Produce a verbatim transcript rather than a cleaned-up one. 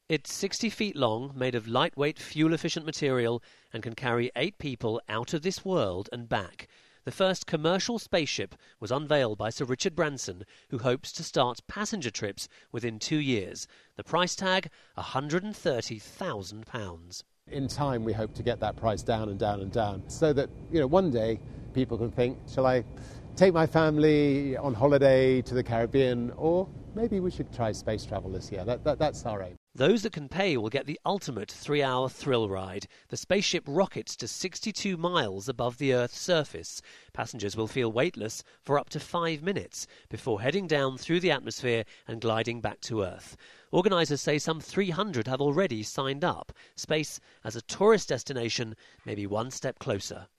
It's sixty feet long, made of lightweight, fuel-efficient material, and can carry eight people out of this world and back. The first commercial spaceship was unveiled by Sir Richard Branson, who hopes to start passenger trips within two years. The price tag, one hundred thirty thousand pounds. In time, we hope to get that price down and down and down, so that, you know, one day people can think, shall I take my family on holiday to the Caribbean, or maybe we should try space travel this year. That, that, that's our aim. Those that can pay will get the ultimate three-hour thrill ride. The spaceship rockets to sixty-two miles above the Earth's surface. Passengers will feel weightless for up to five minutes before heading down through the atmosphere and gliding back to Earth. Organisers say some three hundred have already signed up. Space as a tourist destination may be one step closer.